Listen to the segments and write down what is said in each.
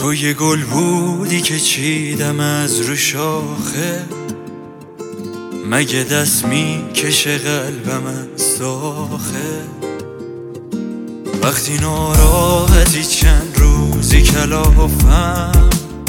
تو یه گل بودی که چیدم از رو شاخه، مگه دست میکشه قلبم از داخل. وقتی ناراحتی چند روزی کلافم،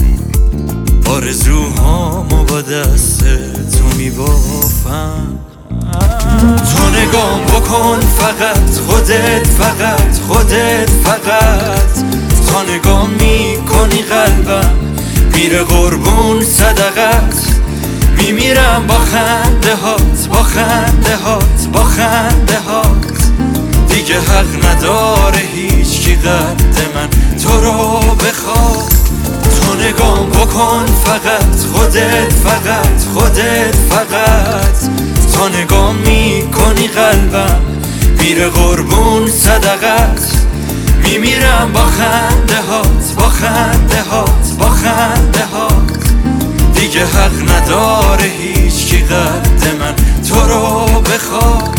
آرزوهامو با دست تو میبافم. تو نگام بکن فقط خودت، فقط خودت، فقط تا نگام میکنی قلبم میره قربون صدقت. میمیرم با خنده هات، با خنده هات، با خنده هات. دیگه حق نداره هیچ کی قد من تو رو بخواد. تو نگام بکن فقط خودت، فقط خودت، فقط تا نگام میکنی قلبم میره قربون صدقت. میمیرم با خنده هات، با خنده هات، با خنده هات. دیگه حق نداره هیچ کی قد من تو رو بخواد.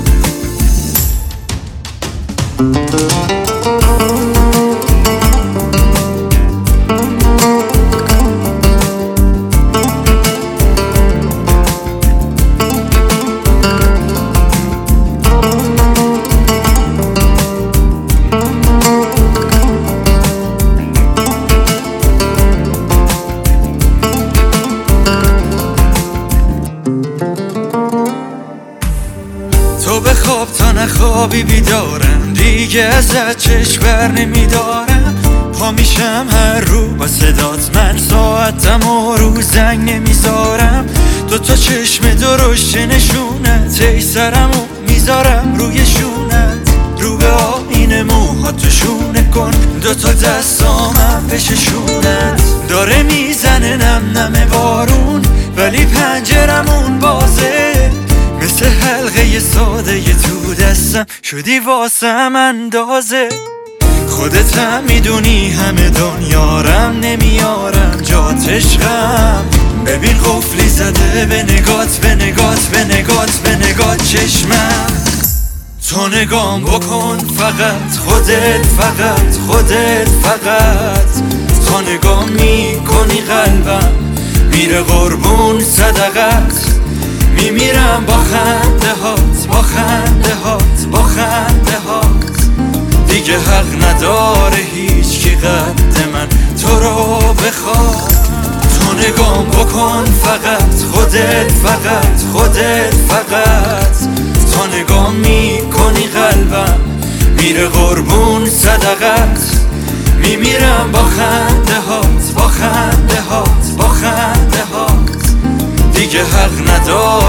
تو بخواب تا نخوابی بیدارم، دیگه ازت چشم بر نمیدارم. پا میشم هر رو با صدات، من ساعتم و رو زنگ نمیذارم. دوتا چشم درشت نشونت، ای سرمو میذارم روی شونت. رو به آینه موهاتو شونه کن، دوتا دستامم بششونت. داره میزنه نم نم بارون ولی پنجرمون بازه. مثل حلقه ساده تو دستم شدی واسم اندازه. خودت هم میدونی همه دنیارم نمیارم جات عشقم. ببین قفلی زده به نگات، به نگات، به نگات، به نگات چشمم. تو نگام بکن فقط خودت، فقط خودت، فقط تا نگام میکنی قلبم میره قربون صدقت. میمیرم با خنده هات، با خنده هات، با خنده هات. دیگه حق نداره هیچ کی قد من تو رو بخواد. تو نگام بکن فقط خودت، فقط خودت، فقط تا نگام میکنی قلبم میره قربون صدقت. میمیرم با خنده هات، با خنده هات، با خنده هات. دیگه حق نداره